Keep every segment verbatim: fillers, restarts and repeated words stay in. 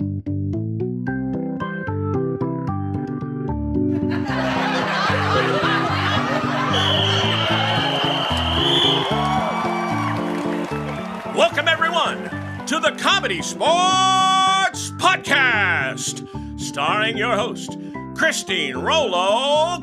Welcome, everyone, to the Comedy Sports Podcast, starring your host, Christine Rollo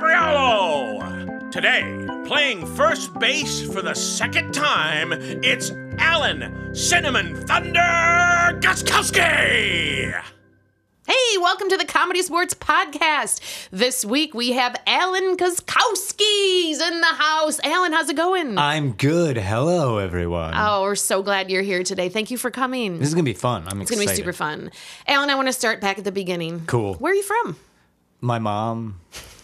Capriolo. Today, playing first base for the second time, it's Alan Cinnamon Thunder Gostkowski. Hey, welcome to the Comedy Sports Podcast. This week we have Alan Gostkowski's in the house. Alan, how's it going? I'm good. Hello, everyone. Oh, we're so glad you're here today. Thank you for coming. This is going to be fun. I'm It's excited. going to be super fun. Alan, I want to start back at the beginning. Cool. Where are you from? My mom.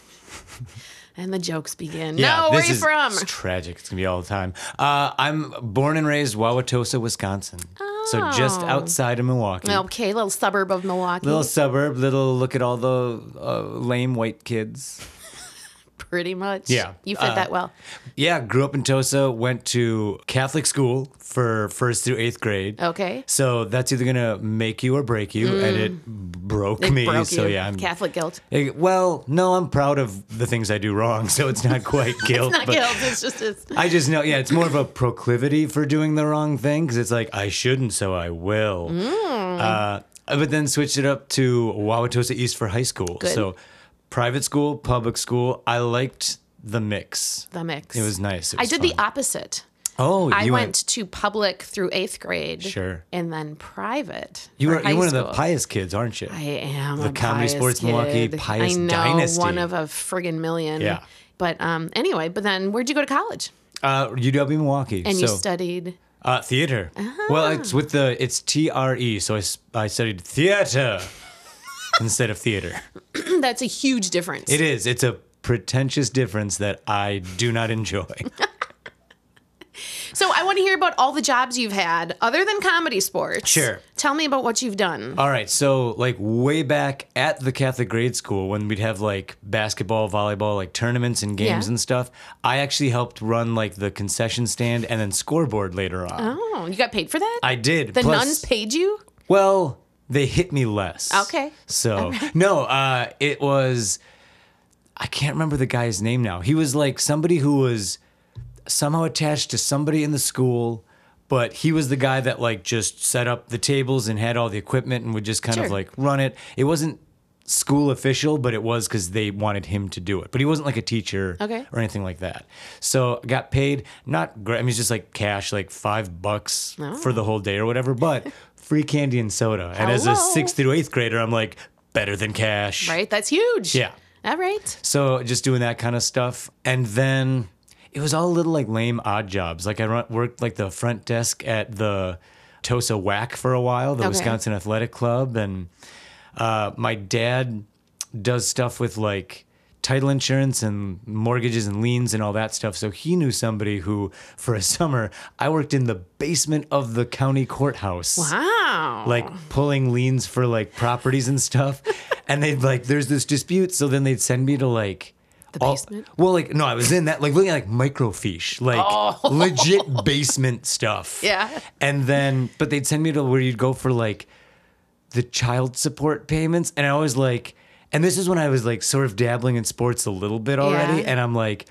And the jokes begin. Yeah, no, where this are you is, from? It's tragic. It's going to be all the time. Uh, I'm born and raised Wauwatosa, Wisconsin. So just Oh. outside of Milwaukee. Okay, little suburb of Milwaukee. Little suburb, little look at all the uh, lame white kids. Pretty much. Yeah. You fit Uh, that well. Yeah, grew up in Tosa, went to Catholic school for first through eighth grade. Okay. So that's either going to make you or break you, and it broke It me. broke so you. yeah, I'm Catholic guilt. Eh, Well, no, I'm proud of the things I do wrong, so it's not quite guilt. It's not but guilt, it's just... It's... I just know, yeah, it's more of a proclivity for doing the wrong thing, because it's like, I shouldn't, so I will. Mm. Uh, but then switched it up to Wauwatosa East for high school. Good. So private school, public school. I liked the mix. The mix. It was nice. It I was did fun. the opposite. Oh, I you went, to public through eighth grade. Sure. And then private. You for were high you're one of the school. pious kids, aren't you? I am The a Comedy pious Sports kid. Milwaukee pious I know, dynasty. one of a friggin' million. Yeah. But um, anyway, but then where'd you go to college? Uh, U W Milwaukee. And so, you studied. Uh, theater. Well, it's with the, it's T R E, so I, s- I studied theater instead of theater. That's a huge difference. It is. It's a pretentious difference that I do not enjoy. So I want to hear about all the jobs you've had other than comedy sports. Sure. Tell me about what you've done. All right, so like way back at the Catholic grade school when we'd have like basketball, volleyball, like tournaments and games Yeah. and stuff, I actually helped run like the concession stand and then scoreboard later on. Oh, you got paid for that? I did. The Plus- nuns paid you? Well, they hit me less. Okay. So, no, uh, it was, I can't remember the guy's name now. He was like somebody who was somehow attached to somebody in the school, but he was the guy that like just set up the tables and had all the equipment and would just kind Sure. of like run it. It wasn't school official, but it was because they wanted him to do it. But he wasn't like a teacher Okay. or anything like that. So I got paid, not great. I mean, it's just like cash, like five bucks Oh. for the whole day or whatever, but free candy and soda. And as a Hello. sixth through eighth grader, I'm like, better than cash. Right? That's huge. Yeah. All right. So just doing that kind of stuff. And then it was all little like lame odd jobs. Like I run, worked like the front desk at the Tosa W A C for a while, the Okay. Wisconsin Athletic Club. And uh, my dad does stuff with like title insurance and mortgages and liens and all that stuff. So he knew somebody who, for a summer, I worked in the basement of the county courthouse. Wow. Like pulling liens for like properties and stuff. And they'd like, there's this dispute. So then they'd send me to like, The all- basement? well, like, no, I was in that, like looking at like microfiche, like legit basement stuff. Yeah. And then, but they'd send me to where you'd go for like the child support payments. And I was like, and this is when I was like sort of dabbling in sports a little bit already. Yeah. And I'm like,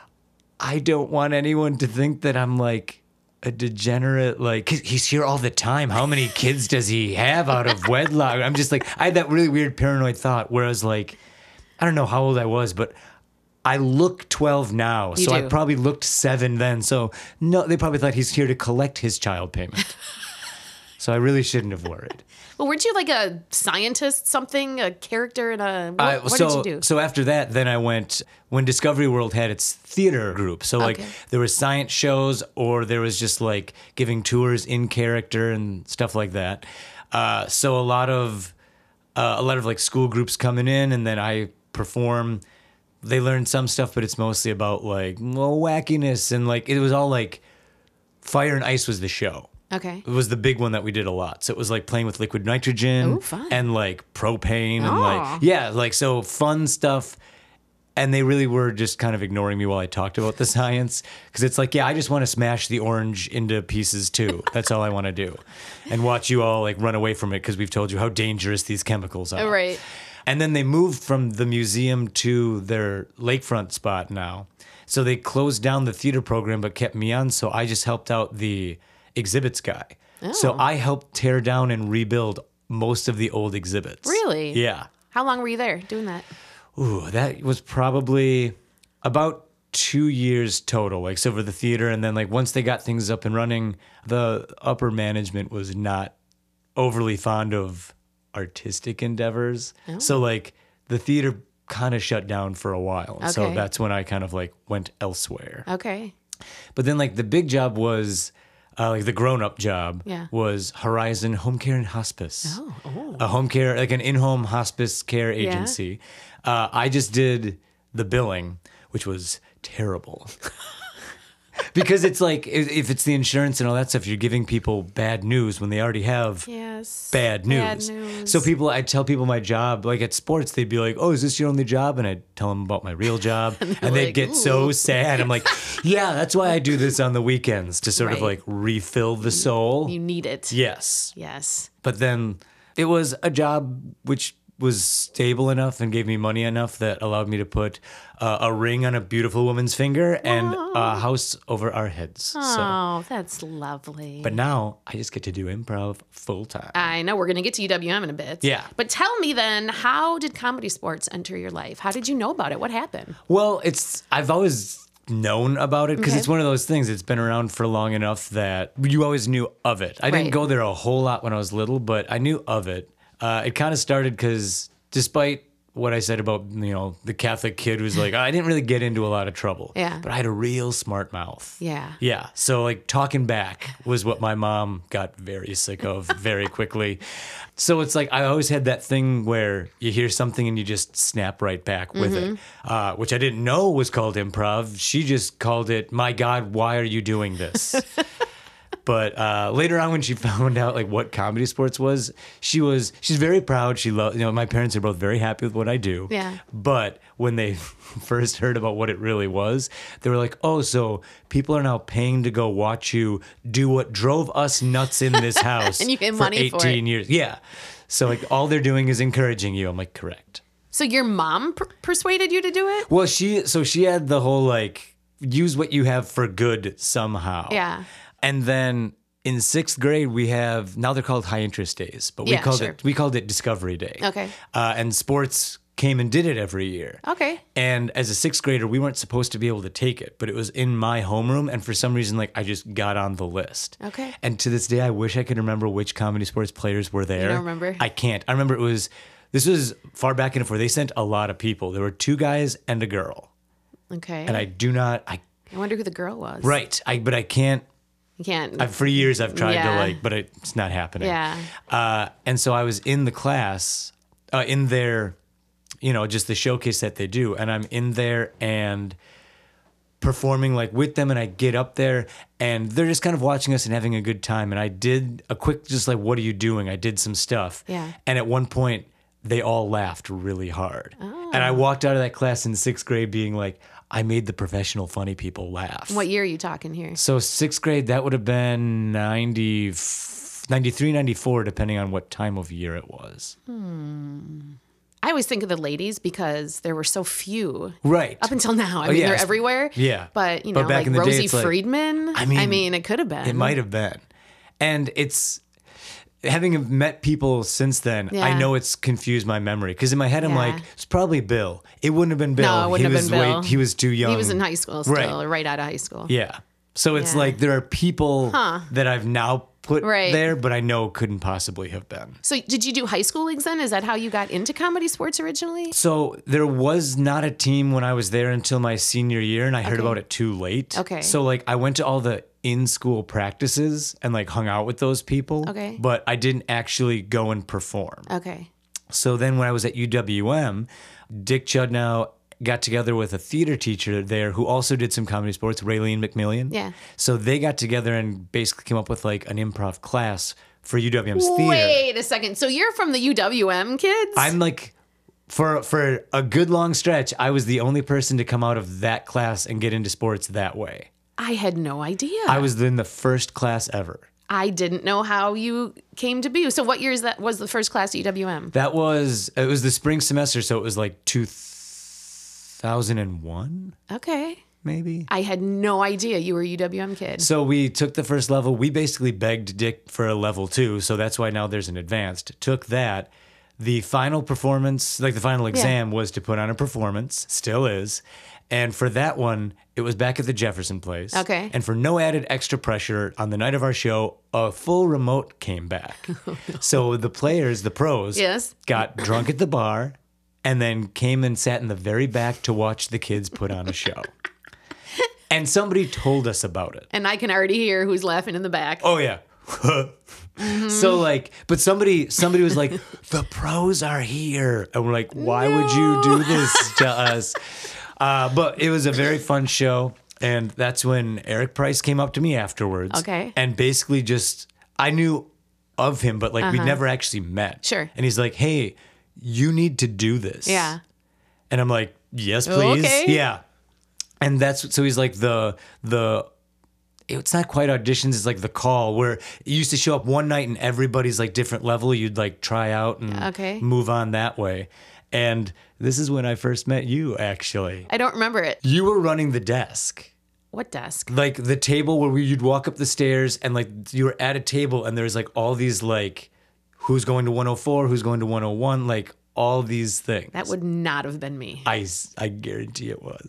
I don't want anyone to think that I'm like a degenerate, like, 'cause he's here all the time. How many kids does he have out of wedlock? I'm just like, I had that really weird paranoid thought where I was like, I don't know how old I was, but I look twelve now. You so I do. probably looked seven then. So no, they probably thought he's here to collect his child payment. So I really shouldn't have worried. Well, weren't you like a scientist, something, a character in a... What, I- what so, did you do? So after that, then I went, when Discovery World had its theater group. So like Okay. there was science shows or there was just like giving tours in character and stuff like that. Uh, so a lot of, uh, a lot of like school groups coming in and then I perform. They learn some stuff, but it's mostly about like well, wackiness and like, it was all like Fire and Ice was the show. Okay. It was the big one that we did a lot. So it was like playing with liquid nitrogen Ooh, fun. and like propane and Oh. like, yeah, like so fun stuff. And they really were just kind of ignoring me while I talked about the science. Because it's like, yeah, I just want to smash the orange into pieces too. That's all I want to do. And watch you all like run away from it because we've told you how dangerous these chemicals are. Right. And then they moved from the museum to their lakefront spot now. So they closed down the theater program but kept me on. So I just helped out the exhibits guy. Oh. So I helped tear down and rebuild most of the old exhibits. Really? Yeah. How long were you there doing that? Ooh, that was probably about two years total. Like, so for the theater, and then like once they got things up and running, the upper management was not overly fond of artistic endeavors. Oh. So like the theater kind of shut down for a while. Okay. So that's when I kind of like went elsewhere. Okay. But then like the big job was uh, like the grown-up job Yeah. was Horizon Home Care and Hospice. Oh, oh. A home care, like an in-home hospice care Yeah. agency. Uh, I just did the billing, which was terrible. Because it's like, if if it's the insurance and all that stuff, you're giving people bad news when they already have Yes. bad news. Bad news. So people, I tell people my job, like at sports, they'd be like, "Oh, is this your only job?" And I'd tell them about my real job, and, they'd like, get so "Ooh." sad. I'm like, "Yeah, that's why I do this on the weekends to sort of Right. like refill the soul." You need it. Yes, Yes. but then it was a job which was stable enough and gave me money enough that allowed me to put uh, a ring on a beautiful woman's finger and a house over our heads. So, Oh, that's lovely. but now I just get to do improv full time. I know we're going to get to U W M in a bit. Yeah. But tell me then, how did Comedy Sports enter your life? How did you know about it? What happened? Well, it's I've always known about it because Okay. it's one of those things. It's been around for long enough that you always knew of it. I Right. didn't go there a whole lot when I was little, but I knew of it. Uh, it kind of started because despite what I said about, you know, the Catholic kid who's like, I didn't really get into a lot of trouble. Yeah. But I had a real smart mouth. Yeah. Yeah. So like talking back was what my mom got very sick of very quickly. So it's like I always had that thing where you hear something and you just snap right back with it, uh, which I didn't know was called improv. She just called it, "My God, why are you doing this?" But uh, later on, when she found out like what Comedy Sports was, she was she's very proud. She loved, you know, my parents are both very happy with what I do. Yeah. But when they first heard about what it really was, they were like, "Oh, so people are now paying to go watch you do what drove us nuts in this house And you get for money for it." eighteen years." Yeah. So like all they're doing is encouraging you. I'm like, correct. So your mom per- persuaded you to do it? Well, she so she had the whole like use what you have for good somehow. Yeah. And then in sixth grade we have now they're called high interest days, but we Yeah, called sure. it we called it Discovery Day. Okay. Uh, and sports came and did it every year. Okay. And as a sixth grader, we weren't supposed to be able to take it, but it was in my homeroom, and for some reason, like I just got on the list. Okay. And to this day, I wish I could remember which Comedy Sports players were there. don't remember? I can't. I remember it was this was far back enough where they sent a lot of people. There were two guys and a girl, Okay. and I do not. I I wonder who the girl was. right. I but I can't. You can't. I've, for years, I've tried Yeah. to like, but it's not happening. Yeah. Uh, and so I was in the class, uh, in their, you know, just the showcase that they do, and I'm in there and performing like with them, and I get up there, and they're just kind of watching us and having a good time. And I did a quick, just like, "What are you doing?" I did some stuff. Yeah. And at one point, they all laughed really hard, and I walked out of that class in sixth grade being like, I made the professional funny people laugh. What year are you talking here? So sixth grade, that would have been ninety, ninety-three, ninety-four, depending on what time of year it was. I always think of the ladies because there were so few. Right. Up until now. I Oh, mean, yeah. they're everywhere. Yeah. But, you But know, back like in the day, Rosie it's like- Friedman. I mean, I mean, it could have been. It might have been. And it's, having met people since then, Yeah. I know it's confused my memory. Because in my head, I'm Yeah. like, it's probably Bill. It wouldn't have been Bill. No, it wouldn't he have was been Bill. Way, he was too young. He was in high school still, Right. right, out of high school. Yeah. So it's Yeah. like there are people Huh. that I've now put Right. there, but I know couldn't possibly have been. So did you do high school leagues then? Is that how you got into Comedy Sports originally? So there was not a team when I was there until my senior year, and I heard Okay. about it too late. Okay. So like I went to all the in-school practices and like hung out with those people. Okay. But I didn't actually go and perform. Okay. So then when I was at U W M, Dick Chudnow got together with a theater teacher there who also did some Comedy Sports, Raylene McMillian. Yeah. So they got together and basically came up with like an improv class for U W M's theater. Wait a second. So you're from the U W M kids? I'm like For for a good long stretch, I was the only person to come out of that class and get into sports that way. I had no idea. I was in the first class ever. I didn't know how you came to be. So what year is that was the first class at U W M? That was it was the spring semester, so it was like two thousand one, Okay. maybe. I had no idea you were a U W M kid. So we took the first level. We basically begged Dick for a level two, so that's why now there's an advanced. Took that. The final performance, like the final exam, was to put on a performance, still is. And for that one, it was back at the Jefferson Place. Okay. And for no added extra pressure, on the night of our show, a full remote came back. So the players, the pros, Yes. got drunk at the bar and then came and sat in the very back to watch the kids put on a show. And somebody told us about it. And I can already hear who's laughing in the back. Oh yeah. Mm-hmm. So like, but somebody somebody was like, the pros are here, and we're like, why would you do this to us? Uh, but it was a very fun show, and that's when Eric Price came up to me afterwards. Okay. And basically just I knew of him, but like we never actually met. Uh-huh. Sure. And he's like, hey, you need to do this. Yeah. And I'm like, yes, please. Okay. Yeah. And that's so he's like the the it's not quite auditions, it's like the call where you used to show up one night and everybody's like different level. You'd like try out and Okay. move on that way. And this is when I first met you, actually. I don't remember it. You were running the desk. What desk? Like the table where we, you'd walk up the stairs and like you were at a table and there's like all these like who's going to one oh four, who's going to one oh one, like all these things. That would not have been me. I, I guarantee it was.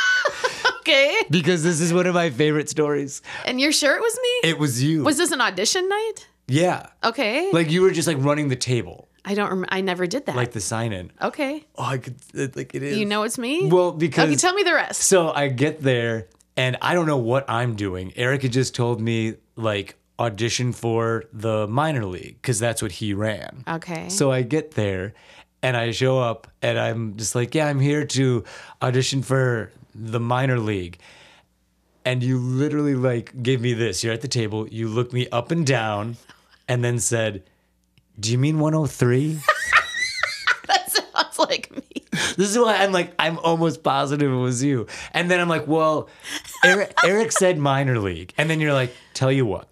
Okay. Because this is one of my favorite stories. And you're sure it was me? It was you. Was this an audition night? Yeah. Okay. Like you were just like running the table, I don't rem- I never did that. like the sign in. Okay. Oh, I could, it, like it is. You know it's me? Well, because. Okay, tell me the rest. So I get there and I don't know what I'm doing. Eric had just told me like audition for the minor league because that's what he ran. Okay. So I get there and I show up and I'm just like, yeah, I'm here to audition for the minor league. And you literally like gave me this. You're at the table. You looked me up and down and then said, do you mean one oh three? That sounds like me. This is why I'm like, I'm almost positive it was you. And then I'm like, well, Eric, Eric said minor league. And then you're like, tell you what.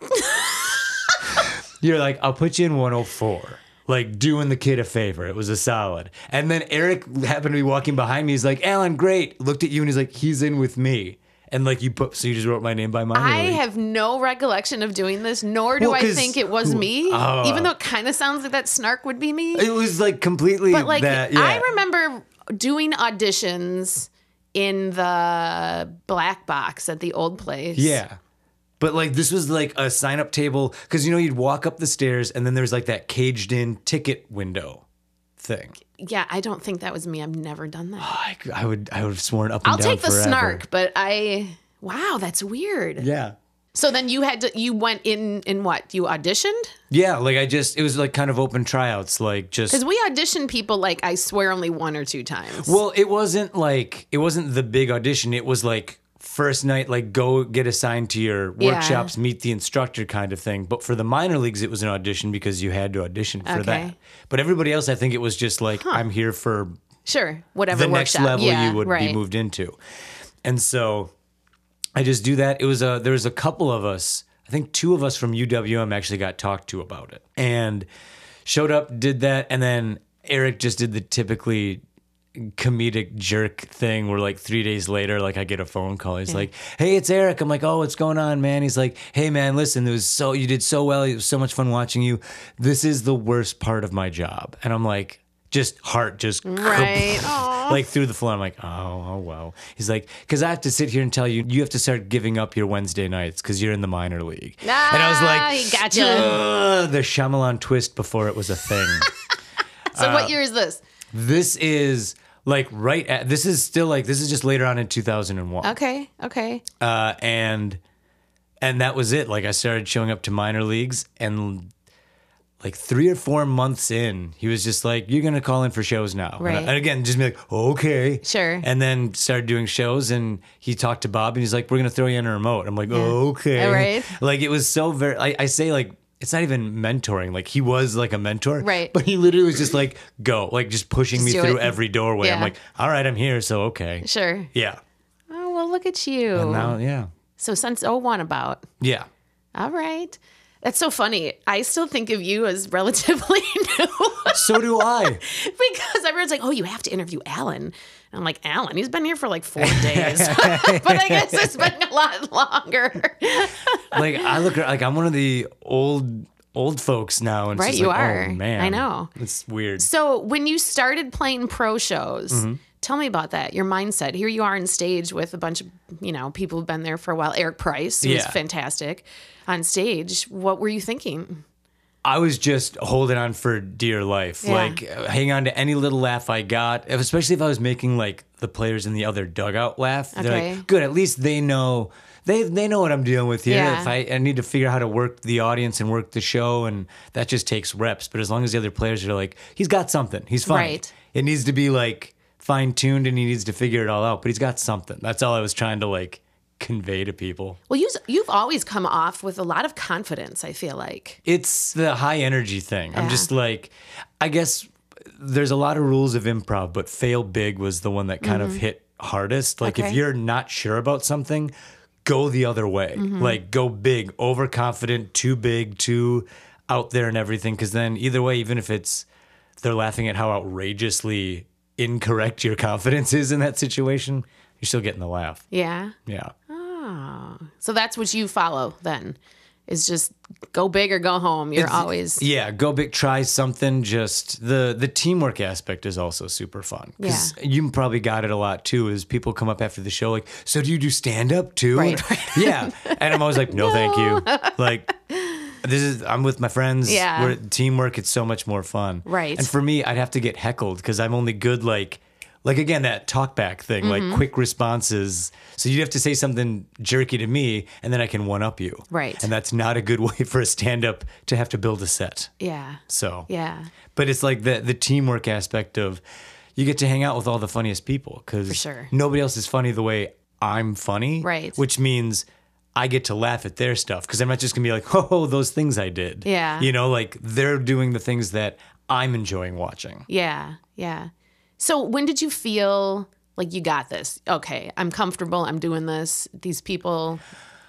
You're like, I'll put you in one oh four. Like doing the kid a favor. It was a solid. And then Eric happened to be walking behind me. He's like, Alan, great. Looked at you and he's like, he's in with me. And like you put, so you just wrote my name by minor I league. have no recollection of doing this, nor do Well, I 'cause- think it was me. Oh. Even though it kind of sounds like that snark would be me. It was like completely But like, that. Yeah. I remember doing auditions in the black box at the old place. Yeah. But like this was like a sign up table because you know you'd walk up the stairs and then there's like that caged in ticket window thing. Yeah, I don't think that was me. I've never done that. I, I would I would have sworn up and I'll down take the forever. snark, but I wow, that's weird. Yeah. So then you had to you went in in what? You auditioned? Yeah, like I just it was like kind of open tryouts, like just Because we auditioned people like I swear only one or two times. well, it wasn't like it wasn't the big audition. It was like first night, like go get assigned to your Yeah. workshops, meet the instructor kind of thing. But for the minor leagues, it was an audition because you had to audition for Okay. that. But everybody else, I think it was just like I'm here for Sure, whatever the next workshop. level Yeah, you would right. be moved into. And so I just do that. It was a there was a couple of us, I think two of us from U W M actually got talked to about it. And showed up, did that, and then Eric just did the typically comedic jerk thing where like three days later, like I get a phone call. He's like, hey, it's Eric. I'm like, oh, what's going on, man? He's like, hey man, listen, it was so you did so well. It was so much fun watching you. This is the worst part of my job. And I'm like, just heart just Right. Aw. like through the floor. I'm like, oh, oh wow. He's like, because I have to sit here and tell you, you have to start giving up your Wednesday nights because you're in the minor league. Ah, and I was like, he gotcha. "Ugh," the Shyamalan twist before it was a thing. So uh, what year is this? This is like right at, this is still like, this is just later on in two thousand one. Okay, okay. Uh, and, and that was it. Like I started showing up to minor leagues and like three or four months in, he was just like, you're going to call in for shows now. Right. And, I- and again, just be like, okay. Sure. And then started doing shows and he talked to Bob and he's like, we're going to throw you in a remote. I'm like, okay. All right. Like it was so very, I, I say like, it's not even mentoring. Like he was like a mentor, Right. But he literally was just like, go, like just pushing Just me do through it. every doorway. I'm Yeah. like, all right, I'm here. So, okay. Sure. Yeah. Oh, well, look at you. And now, yeah. So since oh one about. Yeah. All right. That's so funny. I still think of you as relatively new. So do I. Because everyone's like, oh, you have to interview Alan. And I'm like, Alan, he's been here for like four days. But I guess it's been a lot longer. Like I look like I'm one of the old old folks now. And it's Right, just you like, are. Oh, man. I know. It's weird. So when you started playing pro shows, Mm-hmm. tell me about that, your mindset. Here you are on stage with a bunch of, you know, people who've been there for a while. Eric Price, who's Yeah. fantastic on stage. What were you thinking? I was just holding on for dear life. Yeah. Like uh, hang on to any little laugh I got, especially if I was making like the players in the other dugout laugh. They're Okay. like, good, at least they know they they know what I'm dealing with here. Yeah. If I, I need to figure out how to work the audience and work the show, and that just takes reps. But as long as the other players are like, he's got something. He's funny. Right. It needs to be like fine tuned and he needs to figure it all out. But he's got something. That's all I was trying to like convey to people. Well, you, you've always come off with a lot of confidence, I feel like. It's the high energy thing. Yeah. I'm just like, I guess there's a lot of rules of improv, but fail big was the one that kind of hit hardest. Like Okay. if you're not sure about something, go the other way. Like go big, overconfident, too big, too out there and everything. Because then either way, even if it's they're laughing at how outrageously incorrect your confidence is in that situation, you're still getting the laugh. Yeah. Yeah. Oh. So that's what you follow then, is just go big or go home. You're It's- always. yeah, go big, try something. Just the the teamwork aspect is also super fun because you probably got it a lot too. Is people come up after the show like, so do you do stand up too? Right. Yeah, and I'm always like, no, thank you. Like this is I'm with my friends. Yeah. We're teamwork. It's so much more fun. Right. And for me, I'd have to get heckled because I'm only good like. Like, again, that talk back thing, Mm-hmm. like quick responses. So you'd have to say something jerky to me, and then I can one up you. Right. And that's not a good way for a stand up to have to build a set. Yeah. So, Yeah. but it's like the, the teamwork aspect of you get to hang out with all the funniest people because For sure. nobody else is funny the way I'm funny. Right. Which means I get to laugh at their stuff because I'm not just going to be like, oh, those things I did. Yeah. You know, like they're doing the things that I'm enjoying watching. Yeah. Yeah. So when did you feel like you got this? Okay, I'm comfortable. I'm doing this. These people.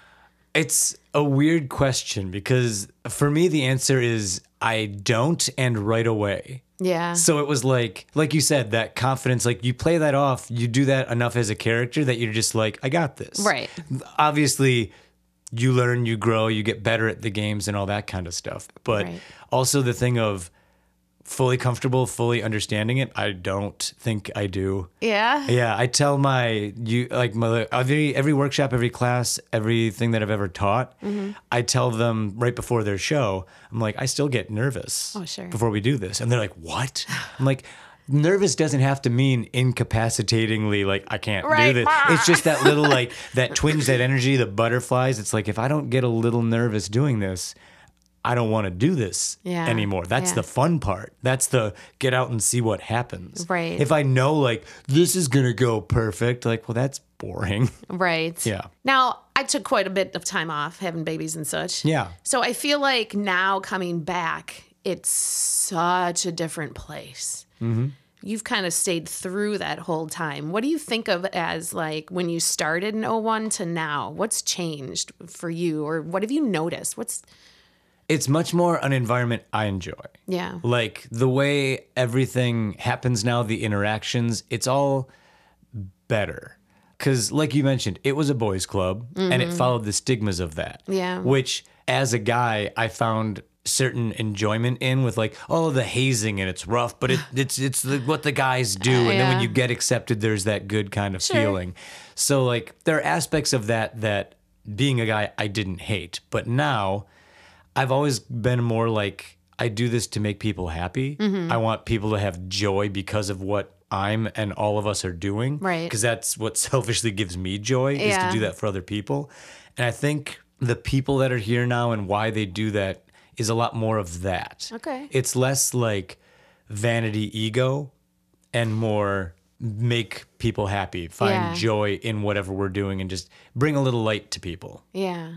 It's a weird question because for me, the answer is I don't and right away. Yeah. So it was like, like you said, that confidence, like you play that off, you do that enough as a character that you're just like, I got this. Right. Obviously, you learn, you grow, you get better at the games and all that kind of stuff. But Right. also the thing of fully comfortable, fully understanding it, I don't think I do. Yeah. Yeah, I tell my you like my every every workshop, every class, everything that I've ever taught, Mm-hmm. I tell them right before their show, I'm like, I still get nervous Oh, sure. before we do this, and they're like, what? I'm like, nervous doesn't have to mean incapacitatingly like I can't Right. do this. It's just that little like that twinge, that energy, the butterflies. It's like if I don't get a little nervous doing this, I don't want to do this Yeah. anymore. That's Yeah. the fun part. That's the get out and see what happens. Right. If I know like this is going to go perfect, like, well, that's boring. Right. Yeah. Now, I took quite a bit of time off having babies and such. Yeah. So I feel like now coming back, it's such a different place. Mm-hmm. You've kind of stayed through that whole time. What do you think of as like when you started in oh one to now? What's changed for you, or what have you noticed? What's It's much more an environment I enjoy. yeah, Like the way everything happens now, the interactions, it's all better. Because, like you mentioned, it was a boys' club and it followed the stigmas of that. Yeah. Which, as a guy, I found certain enjoyment in with like, oh, the hazing and it's rough, but it, it's it's the, what the guys do. And then when Yeah. you get accepted, there's that good kind of Sure. feeling. So, like, there are aspects of that that being a guy, I didn't hate. But now, I've always been more like, I do this to make people happy. Mm-hmm. I want people to have joy because of what I'm and all of us are doing. Right. Because that's what selfishly gives me joy, is Yeah. to do that for other people. And I think the people that are here now and why they do that is a lot more of that. Okay. It's less like vanity ego and more make people happy, find Yeah. joy in whatever we're doing and just bring a little light to people. yeah.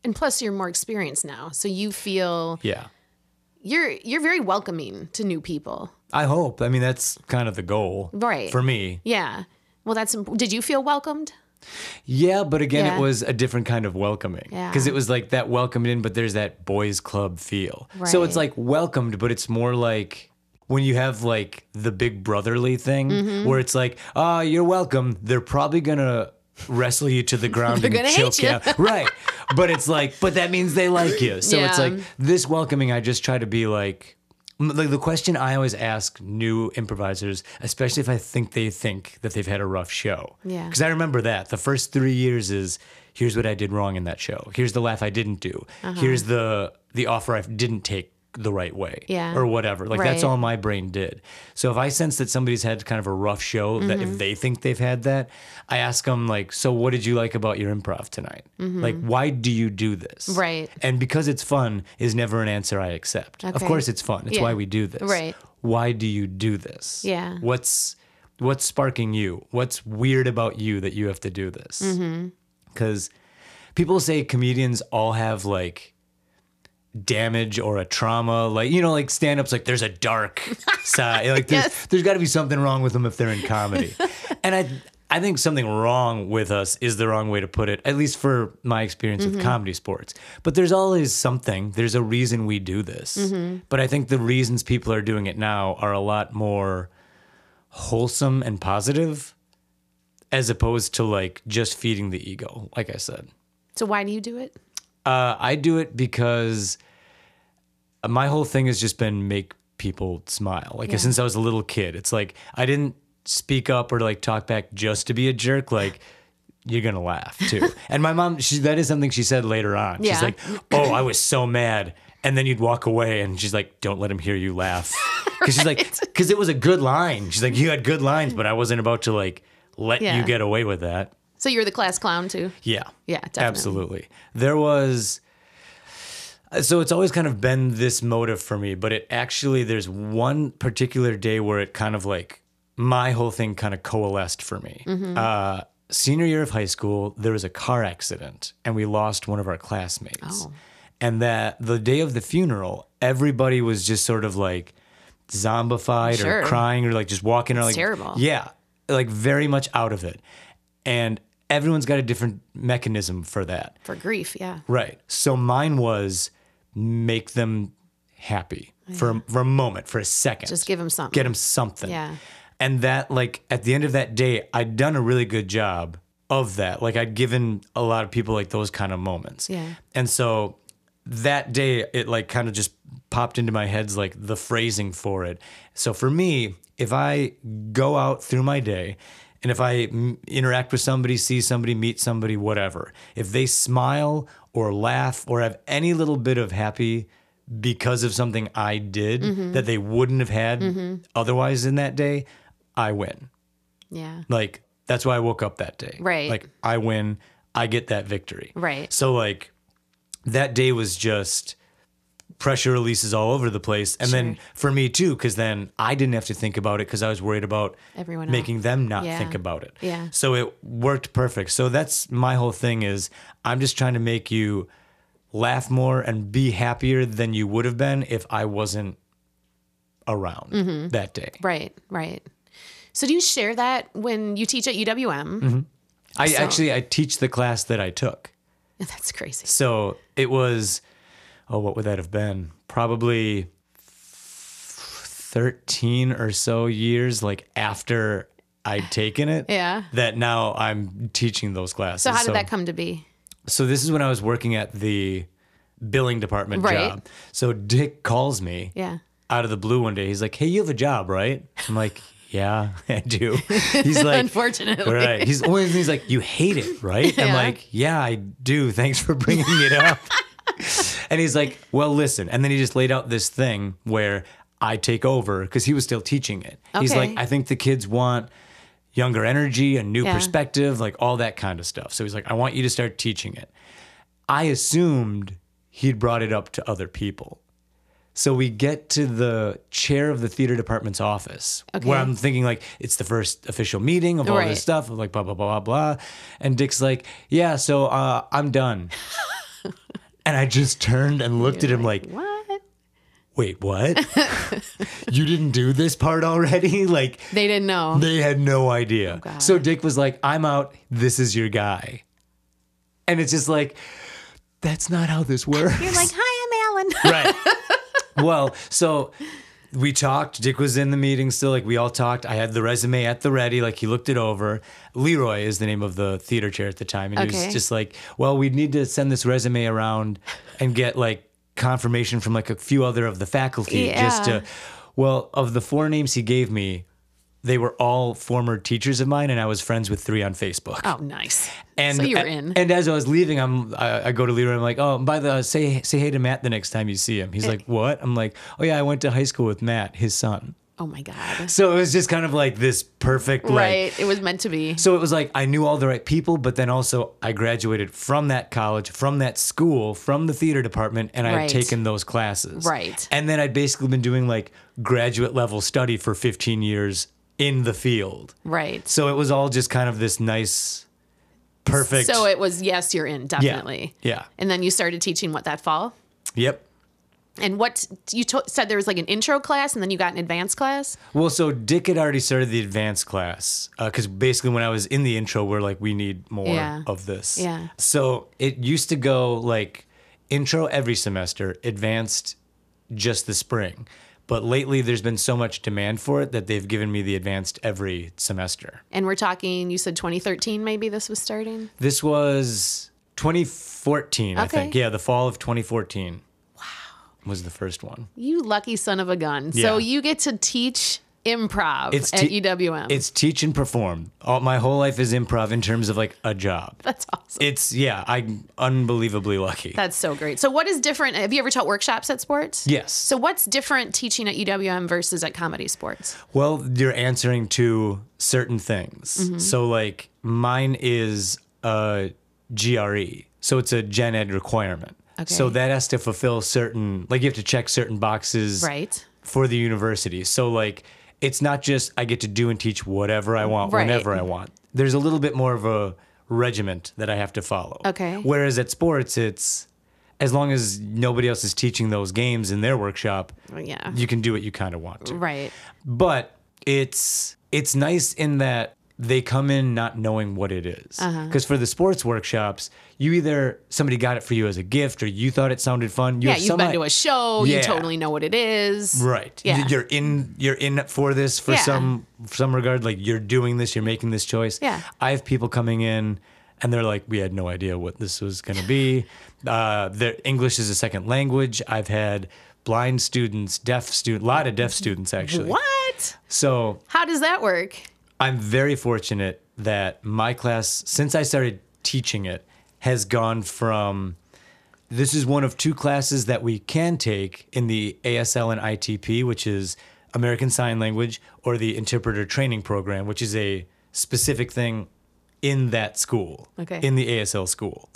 And plus you're more experienced now. So you feel Yeah. you're you're very welcoming to new people. I hope. I mean, that's kind of the goal. Right. For me. Yeah. Well, that's imp- did you feel welcomed? Yeah, but again, Yeah. it was a different kind of welcoming. Yeah. Because it was like that welcomed in, but there's that boys club feel. So it's Right. like welcomed, but it's more like when you have like the big brotherly thing Mm-hmm. where it's like, oh, you're welcome. They're probably going to wrestle you to the ground They're and gonna choke hate you. you. out. Right. But it's like, but that means they like you. So it's Yeah. like this welcoming, I just try to be like, like the question I always ask new improvisers, especially if I think they think that they've had a rough show. Yeah. Because I remember that the first three years is here's what I did wrong in that show. Here's the laugh I didn't do. Uh-huh. Here's the the offer I didn't take the right way. Yeah. Or whatever. Like that's Right. all my brain did. So if I sense that somebody's had kind of a rough show, that Mm-hmm. if they think they've had that, I ask them like, so what did you like about your improv tonight? Like, why do you do this? Mm-hmm. Right. And because it's fun is never an answer I accept. Of Okay. course it's fun. It's Yeah. why we do this. Right. Why do you do this? Yeah. What's what's sparking you? What's weird about you that you have to do this? Mm-hmm. Because people say comedians all have like damage or a trauma, like you know, like stand-ups, like there's a dark side. Like there's Yes. there's got to be something wrong with them if they're in comedy. And I I think something wrong with us is the wrong way to put it, at least for my experience Mm-hmm. with comedy sports. But there's always something. There's a reason we do this. Mm-hmm. But I think the reasons people are doing it now are a lot more wholesome and positive as opposed to like just feeding the ego, like I said. So why do you do it? Uh, I do it because my whole thing has just been make people smile. Like Yeah. since I was a little kid, it's like I didn't speak up or like talk back just to be a jerk. Like you're gonna laugh too. And my mom, she that is something she said later on. She's Yeah. like, "Oh, I was so mad." And then you'd walk away, and she's like, "Don't let him hear you laugh," because she's like, because it was a good line. She's like, "You had good lines, but I wasn't about to like let Yeah. you get away with that." So you're the class clown too? Yeah. Yeah, definitely. Absolutely. There was, so it's always kind of been this motive for me, but it actually, there's one particular day where it kind of like, my whole thing kind of coalesced for me. Mm-hmm. Uh, senior year of high school, there was a car accident and we lost one of our classmates. Oh. And that the day of the funeral, everybody was just sort of like zombified Sure. or crying or like just walking around. It's like, terrible. Yeah. Like very much out of it. And everyone's got a different mechanism for that. For grief, yeah. Right. So mine was make them happy for, for a moment, for a second. Just give 'em something. Get them something. Yeah. And that, like, at the end of that day, I'd done a really good job of that. Like, I'd given a lot of people, like, those kind of moments. Yeah. And so that day, it, like, kind of just popped into my head's, like, the phrasing for it. So for me, if I go out through my day and if I m- interact with somebody, see somebody, meet somebody, whatever, if they smile or laugh or have any little bit of happy because of something I did Mm-hmm. that they wouldn't have had otherwise in that day, I win. Yeah. Like, that's why I woke up that day. Right. Like, I win, I get that victory. Right. So, like, that day was just pressure releases all over the place. And then Sure. for me, too, because then I didn't have to think about it because I was worried about Everyone making else. them not Yeah. think about it. Yeah. So it worked perfect. So that's my whole thing is I'm just trying to make you laugh more and be happier than you would have been if I wasn't around Mm-hmm. that day. Right, right. So do you share that when you teach at U W M? Mm-hmm. I So- actually, I teach the class that I took. That's crazy. So it was, oh, what would that have been? Probably thirteen or so years like after I'd taken it. Yeah. That now I'm teaching those classes. So how did that come to be? So this is when I was working at the billing department Right. job. So Dick calls me Yeah. out of the blue one day. He's like, "Hey, you have a job, right?" I'm like, "Yeah, I do." He's like, Unfortunately. right. He's always he's like, "You hate it, right?" I'm Yeah. like, "Yeah, I do. Thanks for bringing it up." And he's like, "Well, listen." And then he just laid out this thing where I take over because he was still teaching it. He's Okay. like, "I think the kids want younger energy, a new Yeah. perspective, like all that kind of stuff." So he's like, "I want you to start teaching it." I assumed he'd brought it up to other people. So we get to the chair of the theater department's office Okay. where I'm thinking like it's the first official meeting of all Right. this stuff, like blah, blah, blah, blah, blah. And Dick's like, "Yeah, so uh, I'm done." And I just turned and looked You're at him like, what? wait, what? You didn't do this part already? Like, They didn't know. they had no idea. God. So Dick was like, I'm out. This is your guy. And it's just like, that's not how this works. You're like, hi, I'm Alan. Right. Well, so we talked. Dick was in the meeting still. Like, we all talked. I had the resume at the ready. Like, he looked it over. Leroy is the name of the theater chair at the time. And he Okay. was just like, well, we need to send this resume around and get, like, confirmation from, like, a few other of the faculty. Just Yeah. to, well, of the four names he gave me, they were all former teachers of mine, and I was friends with three on Facebook. Oh, nice. And, so you were and, in. And as I was leaving, I'm I, I go to Leroy. I'm like, oh, by the uh, say say hey to Matt the next time you see him. He's like, what? I'm like, oh yeah, I went to high school with Matt, his son. Oh my God. So it was just kind of like this perfect, like, Right. It was meant to be. so it was like I knew all the right people, but then also I graduated from that college, from that school, from the theater department, and I had Right. taken those classes. Right. And then I'd basically been doing like graduate level study for fifteen years in the field. Right. So it was all just kind of this nice, perfect. So it was, yes, you're in, definitely. Yeah. And then you started teaching what, that fall? Yep. And what, you to- said there was like an intro class and then you got an advanced class? Well, so Dick had already started the advanced class because basically when I was in the intro, we're like, we need more Yeah. of this. Yeah. So it used to go like intro every semester, advanced just the spring. But lately there's been so much demand for it that they've given me the advanced every semester. And we're talking, you said twenty thirteen maybe this was starting? This was twenty fourteen, I Okay. think. Yeah, the fall of twenty fourteen. Wow. Was the first one. You lucky son of a gun. Yeah. So you get to teach improv It's at te- E W M. It's teach and perform. All, my whole life is improv in terms of like a job. That's awesome. It's, yeah, I'm unbelievably lucky. That's so great. So what is different? Have you ever taught workshops at sports? Yes. So what's different teaching at E W M versus at Comedy Sports? Well, you're answering to certain things. Mm-hmm. So, like, mine is a G R E. So it's a gen ed requirement. Okay. So that has to fulfill certain, like, you have to check certain boxes Right. for the university. So, like, it's not just I get to do and teach whatever I want, Right. whenever I want. There's a little bit more of a regiment that I have to follow. Okay. Whereas at sports, it's as long as nobody else is teaching those games in their workshop, Yeah. you can do what you kind of want to. Right. But it's it's nice in that they come in not knowing what it is. Uh-huh. Because for the sports workshops, you either somebody got it for you as a gift or you thought it sounded fun. You Yeah, have you've some been i- to a show. Yeah. You totally know what it is. Right. Yeah. You're in you're in for this for Yeah. some for some regard. Like you're doing this, you're making this choice. Yeah. I have people coming in and they're like, we had no idea what this was gonna be. Uh their English is a second language. I've had blind students, deaf student, a lot of deaf students actually. What? So How does that work? I'm very fortunate that my class, since I started teaching it, has gone from this is one of two classes that we can take in the A S L and I T P, which is American Sign Language, or the Interpreter Training Program, which is a specific thing in that school, Okay. in the A S L school.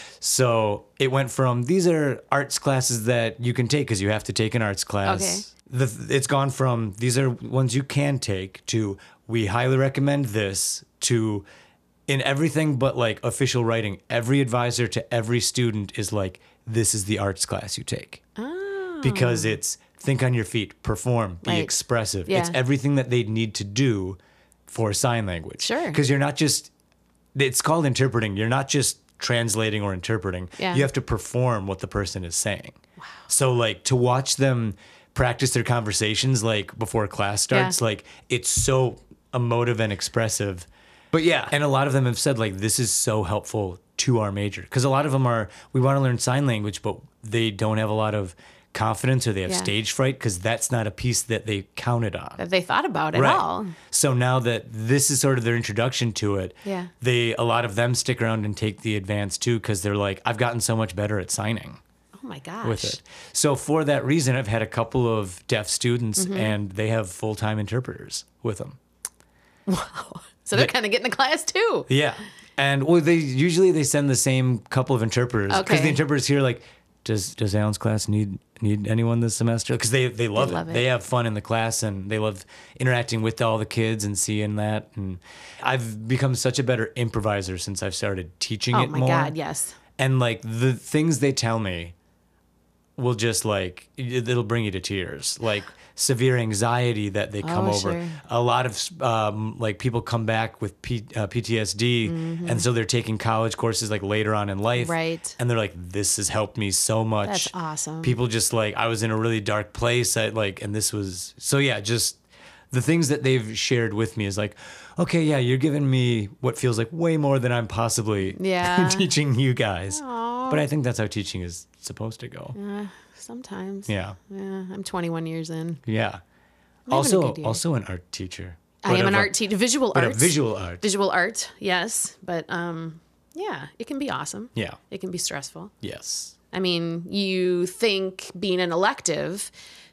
So it went from these are arts classes that you can take because you have to take an arts class. Okay. The, it's gone from these are ones you can take to we highly recommend this to in everything but like official writing. Every advisor to every student is like, this is the arts class you take. Oh. Because it's think on your feet, perform, be Right. expressive. Yeah. It's everything that they need to do for sign language. Sure. Because you're not just, it's called interpreting. You're not just translating or interpreting. Yeah. You have to perform what the person is saying. Wow. So like to watch them practice their conversations like before class starts, Yeah. like it's so emotive and expressive. But yeah, and a lot of them have said like this is so helpful to our major because a lot of them are we want to learn sign language, but they don't have a lot of confidence or they have Yeah. stage fright because that's not a piece that they counted on. That they thought about at all. So now that this is sort of their introduction to it, Yeah. they a lot of them stick around and take the advanced too because they're like, I've gotten so much better at signing Oh my gosh. with it. So for that reason, I've had a couple of deaf students Mm-hmm. and they have full time interpreters with them. So they're kind of getting the class too. Yeah. And well, they usually they send the same couple of interpreters because Okay. the interpreters here like, does does Alan's class need need anyone this semester? Because they they love, love it. it. They have fun in the class and they love interacting with all the kids and seeing that. And I've become such a better improviser since I've started teaching Oh it my more. God, yes. And like the things they tell me will just like, it- it'll bring you to tears. Like severe anxiety that they come Oh, over. sure. A lot of um, like people come back with P- uh, P T S D, and so they're taking college courses like later on in life. Right. And they're like, this has helped me so much. That's awesome. People just like, I was in a really dark place. I like, and this was, so yeah, just the things that they've shared with me is like, okay, yeah, you're giving me what feels like way more than I'm possibly Yeah. teaching you guys. Aw. But I think that's how teaching is supposed to go. Uh, sometimes. Yeah. Yeah. I'm twenty-one years in. Yeah. having a Also, good year. also an art teacher. I But am of an a- art teacher, visual But art. a visual art. Visual art, yes. But um, yeah, it can be awesome. Yeah. It can be stressful. Yes. I mean, you think being an elective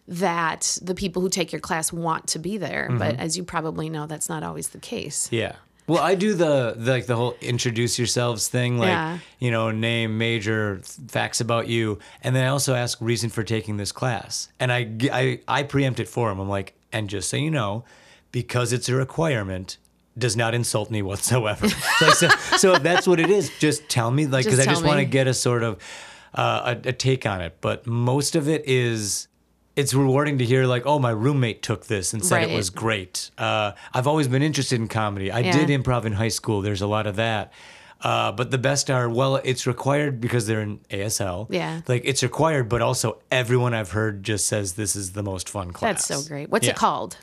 that the people who take your class want to be there, Mm-hmm. but as you probably know, that's not always the case. Yeah. Well, I do the, the like the whole introduce yourselves thing, like Yeah. you know, name, major, facts about you, and then I also ask reason for taking this class, and I g- I, I preempt it for them. I'm like, and just so you know, because it's a requirement, does not insult me whatsoever. Like, so, so if that's what it is, just tell me, like, because Just I just tell want to me. get a sort of uh, a, a take on it. But most of it is. It's rewarding to hear like, oh, my roommate took this and said Right. it was great. Uh, I've always been interested in comedy. I Yeah. did improv in high school. There's a lot of that. Uh, but the best are, well, it's required because they're in A S L. Yeah. Like it's required, but also everyone I've heard just says this is the most fun class. That's so great. What's Yeah. it called?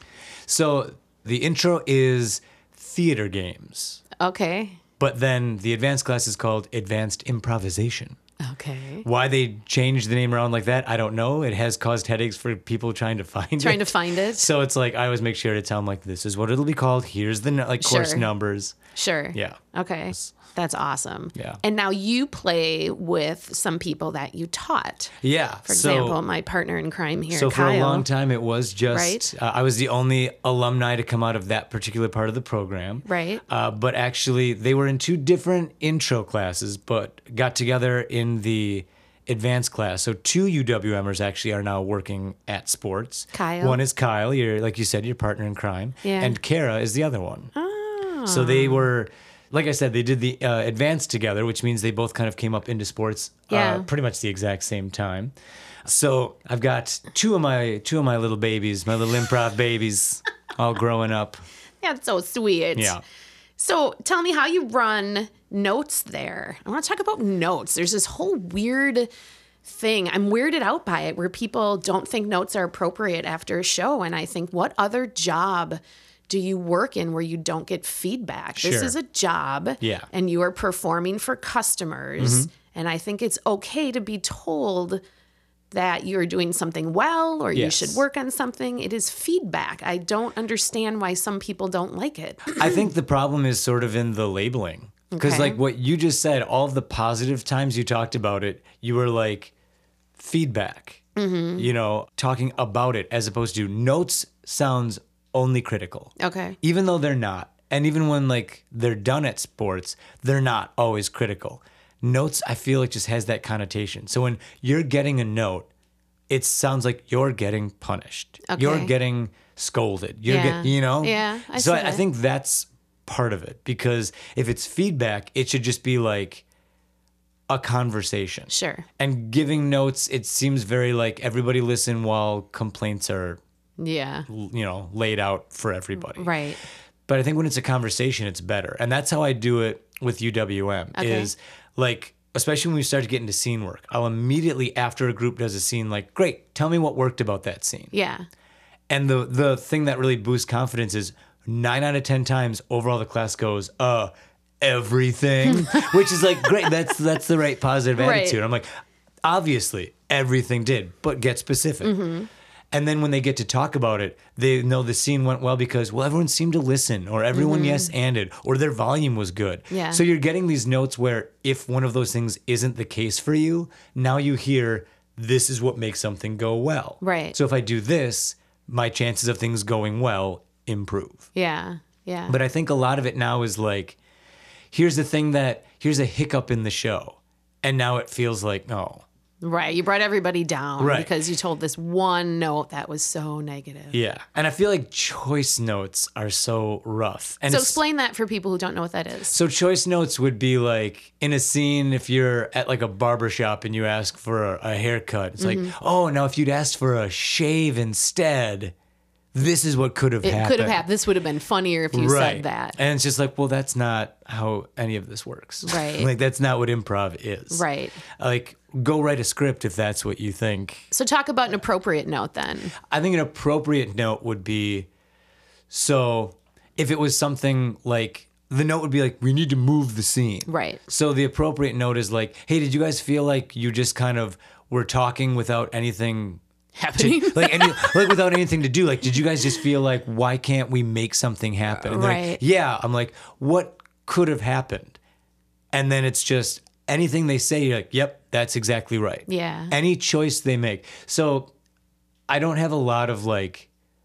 So the intro is theater games, Okay. but then the advanced class is called advanced improvisation. Okay. Why they changed the name around like that, I don't know. It has caused headaches for people trying to find it. Trying to find it. So it's like I always make sure to tell them like this is what it'll be called. Here's the nu- like course Sure. numbers. Sure. Yeah. Okay. That's awesome. Yeah. And now you play with some people that you taught. Yeah. For so, example, my partner in crime here, so for Kyle. a long time it was just Right. uh, I was the only alumni to come out of that particular part of the program. Right. Uh, but actually they were in two different intro classes, but got together in the advanced class. So two U W Mers actually are now working at sports. Kyle. One is Kyle, your like you said, your partner in crime. Yeah. And Kara is the other one. Oh. So they were, like I said, they did the uh, advanced together, which means they both kind of came up into sports Yeah. uh, pretty much the exact same time. So I've got two of my two of my little babies, my little improv babies, all growing up. That's so sweet. Yeah. So tell me how you run notes there. I want to talk about notes. There's this whole weird thing. I'm weirded out by it where people don't think notes are appropriate after a show. And I think, what other job do you work in where you don't get feedback? This Sure. is a job. Yeah. And you are performing for customers. And I think it's okay to be told that you're doing something well or you Yes. should work on something. It is feedback. I don't understand why some people don't like it. I think the problem is sort of in the labeling. Because, Okay. like what you just said, all of the positive times you talked about it, you were like feedback, Mm-hmm. you know, talking about it as opposed to notes sounds only critical, Okay. even though they're not. And even when like they're done at sports, they're not always critical. Notes, I feel like just has that connotation. So when you're getting a note, it sounds like you're getting punished. You're Okay. getting scolded. You're Yeah. get, you know? Yeah, I so see I, I that. think that's part of it because if it's feedback, it should just be like a conversation. Sure. And giving notes, it seems very like everybody listen while complaints are, Yeah. you know, laid out for everybody. Right. But I think when it's a conversation, it's better. And that's how I do it with U W M Okay. is like, especially when we start to get into scene work, I'll immediately after a group does a scene like, great, tell me what worked about that scene. Yeah. And the the thing that really boosts confidence is nine out of ten times overall the class goes, uh, everything, which is like great. That's that's the right positive Right. attitude. I'm like, obviously everything did, but get specific. Mm-hmm. And then when they get to talk about it, they know the scene went well because well everyone seemed to listen, or everyone yes anded, or their volume was good. Mm-hmm. Yeah. So you're getting these notes where if one of those things isn't the case for you, now you hear this is what makes something go well. Right. So if I do this, my chances of things going well improve. Yeah. Yeah. But I think a lot of it now is like, here's the thing that, here's a hiccup in the show. And now it feels like, oh, Right. You brought everybody down Right. because you told this one note that was so negative. Yeah. And I feel like choice notes are so rough. And So it's- explain that for people who don't know what that is. So choice notes would be like in a scene, if you're at like a barber shop and you ask for a, a haircut, it's Mm-hmm. like, oh, now if you'd asked for a shave instead, this is what could have It happened. could have happened. This would have been funnier if you Right. said that. And it's just like, well, that's not how any of this works. Right. Like that's not what improv is. Right. Like go write a script if that's what you think. So talk about an appropriate note then. I think an appropriate note would be, so if it was something like, the note would be like, we need to move the scene. Right. So the appropriate note is like, hey, did you guys feel like you just kind of were talking without anything Happening. to, like any, like without anything to do? Like, did you guys just feel like, why can't we make something happen? And they're like, Right. yeah. I'm like, what could have happened? And then it's just anything they say, you're like, yep, that's exactly right. Yeah. Any choice they make. So I don't have a lot of like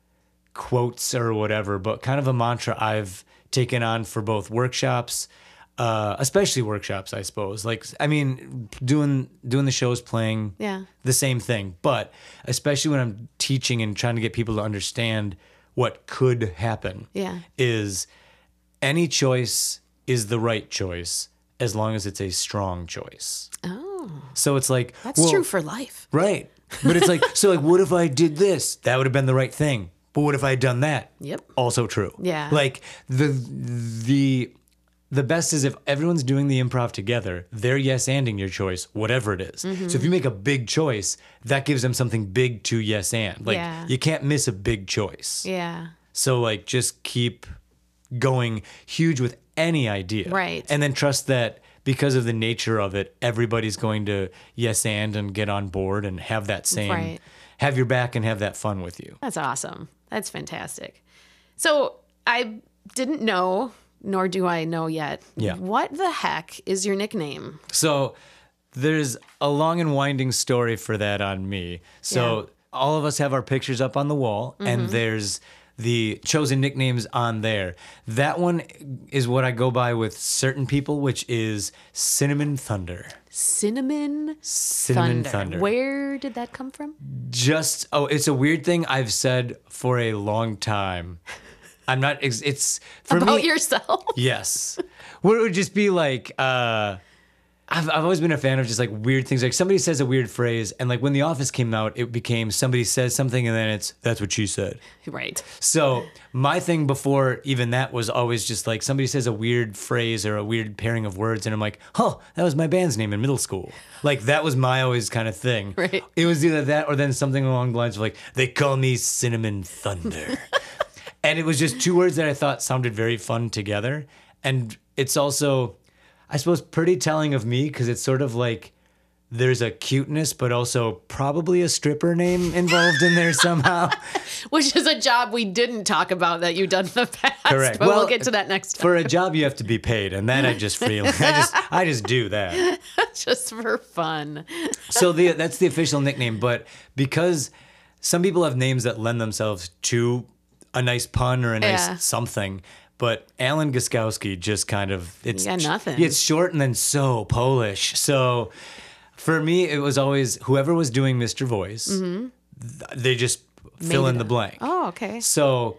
quotes or whatever, but kind of a mantra I've taken on for both workshops, uh, especially workshops, I suppose. Like, I mean, doing doing the shows, playing Yeah. the same thing, but especially when I'm teaching and trying to get people to understand what could happen, Yeah. is any choice is the right choice as long as it's a strong choice. Oh, So it's like, that's well, true for life. right. But it's like, so like, what if I did this? That would have been the right thing. But what if I had done that? Yep. Also true. Yeah. Like the the the best is if everyone's doing the improv together, they're yes anding your choice, whatever it is. Mm-hmm. So if you make a big choice, that gives them something big to yes and. Like Yeah. you can't miss a big choice. Yeah. So like just keep going huge with any idea. Right. And then trust that because of the nature of it, everybody's going to yes and and get on board and have that same Right. have your back and have that fun with you. That's awesome. That's fantastic. So I didn't know, nor do I know yet. Yeah. What the heck is your nickname? So there's a long and winding story for that on me. So Yeah. all of us have our pictures up on the wall, and there's the chosen nicknames on there. That one is what I go by with certain people, which is Cinnamon Thunder. Cinnamon, Cinnamon Thunder. Thunder. Where did that come from? Just, oh, it's a weird thing I've said for a long time. I'm not, it's, it's for About me. yourself? Yes. What it would just be like, uh, I've, I've always been a fan of just like weird things. Like somebody says a weird phrase, and like when The Office came out, it became somebody says something, and then it's, that's what she said. Right. So my thing before even that was always just like somebody says a weird phrase or a weird pairing of words, and I'm like, huh, that was my band's name in middle school. Like that was my always kind of thing. Right. It was either that or then something along the lines of like, they call me Cinnamon Thunder. And it was just two words that I thought sounded very fun together. And it's also, I suppose, pretty telling of me because it's sort of like there's a cuteness, but also probably a stripper name involved in there somehow. Which is a job we didn't talk about that you've done in the past. Correct. But Well, we'll get to that next time. For a job, you have to be paid, and that I just feel I just I just do that. Just for fun. So the that's the official nickname, but because some people have names that lend themselves to a nice pun or a nice Yeah. something. But Alan Guskowski just kind of it's You got nothing. It's short and then so Polish. So for me, it was always whoever was doing Mister Voice. th- They just fill Made in it the up. blank. Oh, okay. So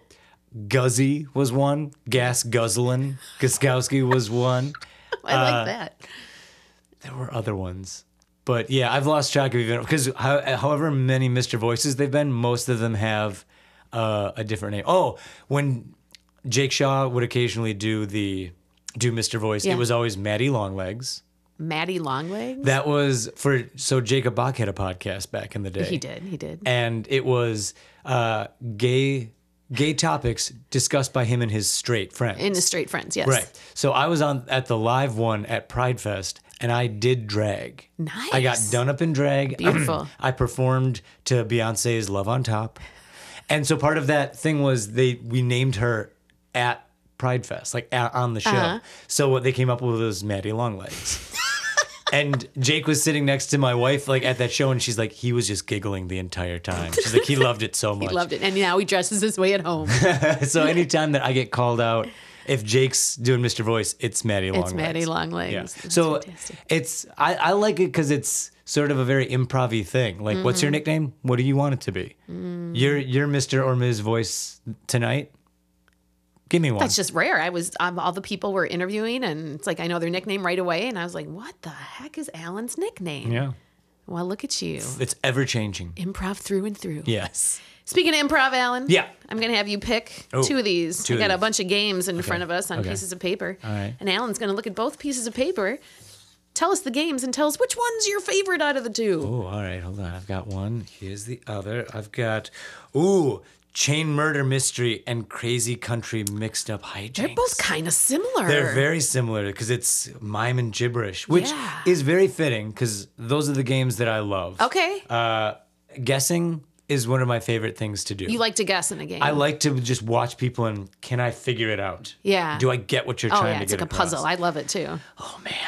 Guzzy was one. Gas Guzzlin. Guskowski was one. I uh, like that. There were other ones. But yeah, I've lost track of even because how, however many Mister Voices they've been, most of them have uh, a different name. Oh, when Jake Shaw would occasionally do the do Mister Voice, Yeah. it was always Maddie Longlegs. Maddie Longlegs? That was for so Jacob Bach had a podcast back in the day. He did. He did. And it was uh, gay gay topics discussed by him and his straight friends. In the Straight Friends, yes. Right. So I was on at the live one at Pride Fest, and I did drag. Nice. I got done up in drag. Beautiful. I performed to Beyonce's "Love on Top," and so part of that thing was they we named her at Pride Fest, like at, on the show. Uh-huh. So what they came up with was Maddie Longlegs. And Jake was sitting next to my wife, like at that show, and she's like, he was just giggling the entire time. She's like, he loved it so much. He loved it. And now he dresses his way at home. So anytime that I get called out if Jake's doing Mister Voice, it's Maddie Longlegs. It's Maddie Longlegs. Yeah. That's So fantastic. it's I, I like it because it's sort of a very improv-y thing. Like, what's your nickname? What do you want it to be? You're you're Mister or Miz Voice tonight. Give me one. That's just rare. I was um, all the people were interviewing, and it's like I know their nickname right away, and I was like, "What the heck is Alan's nickname?" Yeah. Well, look at you, It's ever changing. improv through and through. Yes. Speaking of improv, Alan, Yeah. I'm gonna have you pick Oh, two of these. two I of got a these. bunch of games in front of us on Okay. pieces of paper, All right. and Alan's gonna look at both pieces of paper, tell us the games, and tell us which one's your favorite out of the two. Oh, all right. Hold on. I've got one. Here's the other. I've got, ooh, Chain Murder Mystery and Crazy Country Mixed Up Hijinks. They're both kind of similar. They're very similar because it's mime and gibberish, which Yeah. is very fitting because those are the games that I love. Okay. Uh, guessing is one of my favorite things to do. You like to guess in a game. I like to just watch people and can I figure it out? Yeah. Do I get what you're Oh trying yeah, to it's get like a across? puzzle. I love it too. Oh man.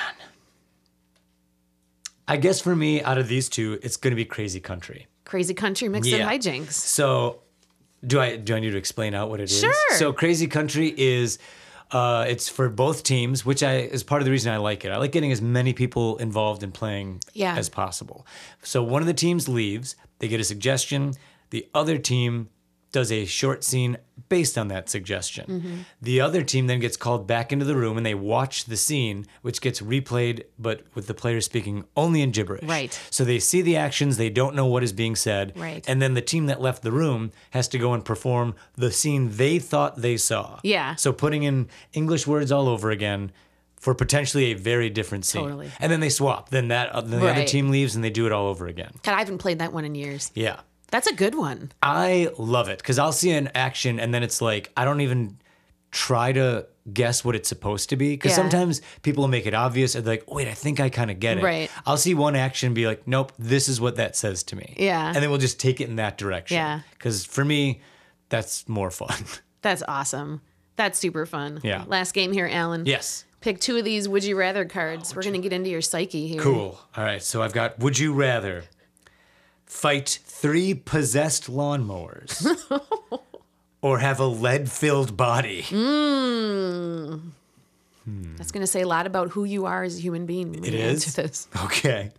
I guess for me, out of these two, it's going to be Crazy Country. Crazy country mixed Yeah. in hijinks. So, do I do I need to explain out what it is? Sure. So, Crazy Country is uh, it's for both teams, which I is part of the reason I like it. I like getting as many people involved in playing Yeah. as possible. So, one of the teams leaves, they get a suggestion. The other team does a short scene based on that suggestion. Mm-hmm. The other team then gets called back into the room and they watch the scene, which gets replayed, but with the player speaking only in gibberish. Right. So they see the actions, they don't know what is being said. Right. And then the team that left the room has to go and perform the scene they thought they saw. Yeah. So putting in English words all over again for potentially a very different scene. Totally. And then they swap. Then that uh, then the other Right. team leaves and they do it all over again. God, I haven't played that one in years. Yeah. That's a good one. I love it because I'll see an action and then it's like I don't even try to guess what it's supposed to be because Yeah. sometimes people will make it obvious and they're like, wait, I think I kind of get it. Right. I'll see one action and be like, nope, this is what that says to me. Yeah. And then we'll just take it in that direction. Yeah. Because for me, that's more fun. That's awesome. That's super fun. Yeah. Last game here, Alan. Yes. Pick two of these would you rather cards. We're going to get into your psyche here. Cool. All right. So I've got would you rather fight three possessed lawnmowers or have a lead filled body? Mm. Hmm. That's going to say a lot about who you are as a human being when It you is? answer this. Okay.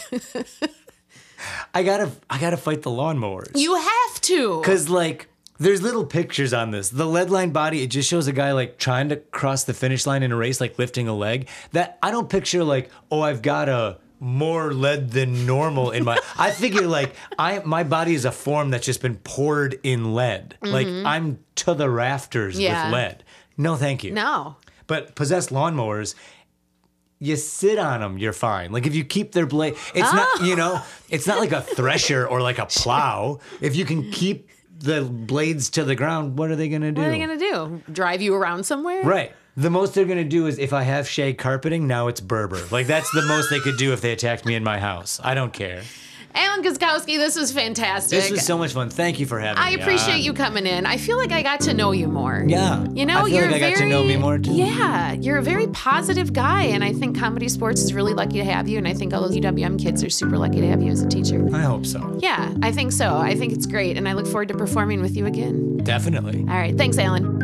I gotta I gotta fight the lawnmowers. You have to. Cause like there's little pictures on this. The lead line body, it just shows a guy like trying to cross the finish line in a race, like lifting a leg. That I don't picture like, oh, I've got a more lead than normal in my I figure like I my body is a form that's just been poured in lead. Like I'm to the rafters Yeah. with lead. No, thank you. No. But possessed lawnmowers, you sit on them, you're fine. Like if you keep their blade, it's not, you know, it's not like a thresher or like a plow. If you can keep the blades to the ground, what are they going to do? What are they going to do? Drive you around somewhere? Right. The most they're going to do is if I have shag carpeting, now it's Berber. Like that's the most they could do if they attacked me in my house. I don't care. Alan Guzkowski, this was fantastic. This was so much fun. Thank you for having I me appreciate on. you coming in. I feel like I got to know you more. Yeah. You know, I feel you're like I very, got to know me more too. Yeah, you're a very positive guy, and I think Comedy Sports is really lucky to have you. And I think all those U W M kids are super lucky to have you as a teacher. I hope so. Yeah, I think so. I think it's great, and I look forward to performing with you again. Definitely. All right, thanks, Alan.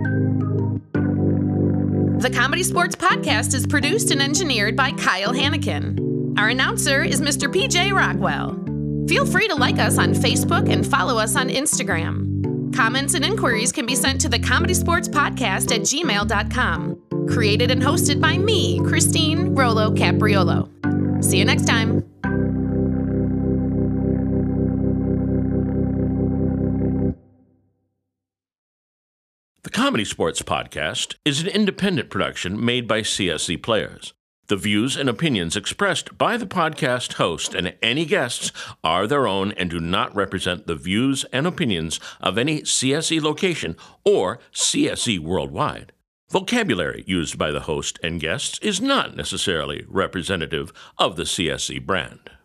The Comedy Sports Podcast is produced and engineered by Kyle Hannikin. Our announcer is Mister P J Rockwell. Feel free to like us on Facebook and follow us on Instagram. Comments and inquiries can be sent to the Comedy Sports Podcast at gmail dot com. Created and hosted by me, Christine Rollo Capriolo. See you next time. The Comedy Sports Podcast is an independent production made by C S E players. The views and opinions expressed by the podcast host and any guests are their own and do not represent the views and opinions of any C S E location or C S E worldwide. Vocabulary used by the host and guests is not necessarily representative of the C S E brand.